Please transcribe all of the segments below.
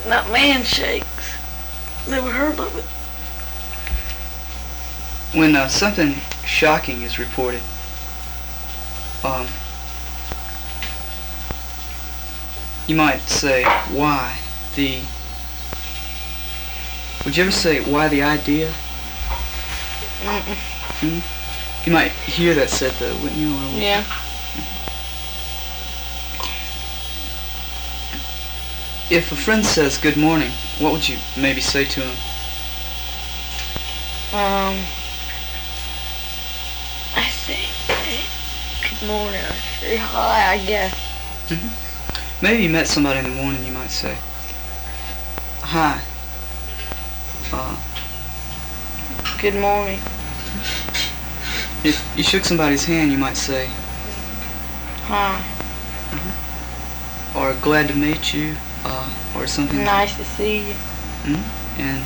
Not man shakes. Never heard of it. When something shocking is reported, you might say, why the... Would you ever say, why the idea? Mm-mm. You might hear that said though, wouldn't you? Yeah. If a friend says good morning, what would you maybe say to him? I say, good morning, or say hi, I guess. Maybe you met somebody in the morning, you might say, hi. Good morning. If you shook somebody's hand, you might say, Hi. Or glad to meet you, or something. Nice to see you. And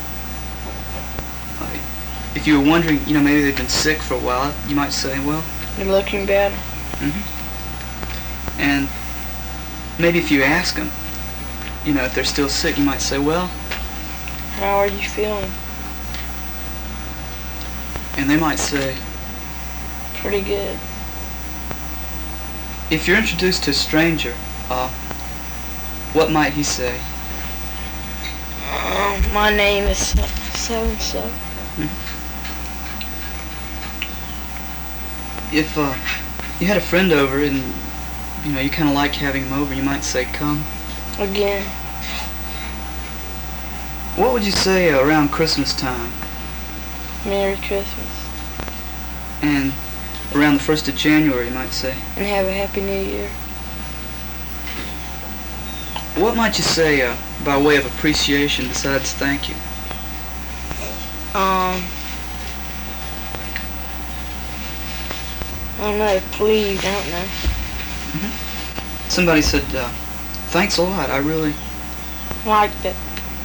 if you were wondering, maybe they've been sick for a while, you might say, well... You're looking better. And maybe if you ask them, if they're still sick, you might say, well... How are you feeling? And they might say... Pretty good. If you're introduced to a stranger, what might he say? My name is so-and-so. If you had a friend over and, you kind of like having him over, you might say, come. Again. What would you say around Christmas time? Merry Christmas. And around the 1st of January, you might say? And have a Happy New Year. What might you say by way of appreciation besides thank you? I don't know, please, I don't know. Somebody said, thanks a lot, I really... Liked it.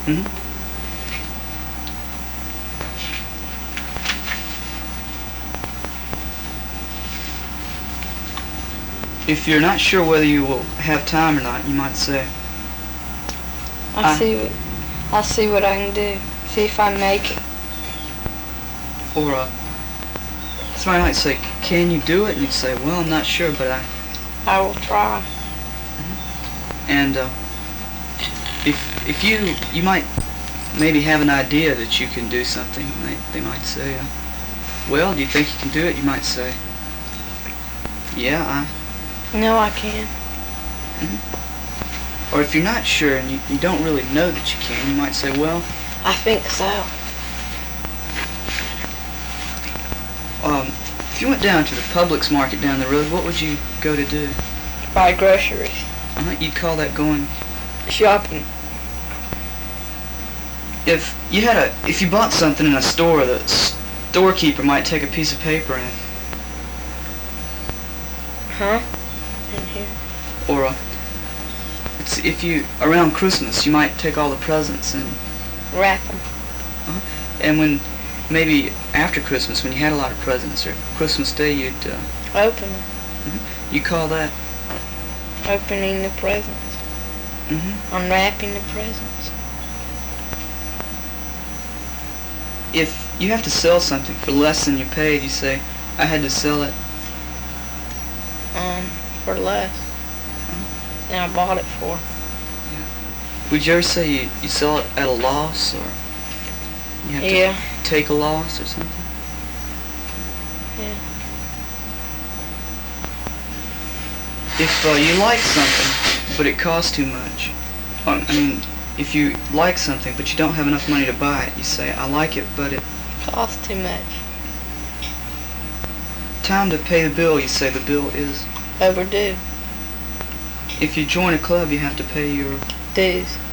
If you're not sure whether you will have time or not, you might say... I'll see what I can do. See if I make it. Or, somebody might say, can you do it? And you'd say, well, I'm not sure, but I will try. And, if you might maybe have an idea that you can do something, they might say, well, do you think you can do it? You might say, yeah, No, I can. Or if you're not sure and you don't really know that you can, you might say, well... I think so. If you went down to the Publix market down the road, what would you go to do? Buy groceries. You'd call that going... Shopping. If you bought something in a store, the storekeeper might take a piece of paper and... Huh? In here. Or, if you, around Christmas, you might take all the presents and... Wrap them. And when, maybe after Christmas, when you had a lot of presents, or Christmas Day, you'd... Open them. You call that... Opening the presents. Unwrapping the presents. If you have to sell something for less than you paid, you say, I had to sell it... For less. And I bought it for. Would you ever say you sell it at a loss, or you have to take a loss or something? Yeah. If you like something, but it costs too much, if you like something, but you don't have enough money to buy it, you say, I like it, but it... Costs too much. Time to pay the bill, you say the bill is... Overdue. If you join a club, you have to pay your... Dues.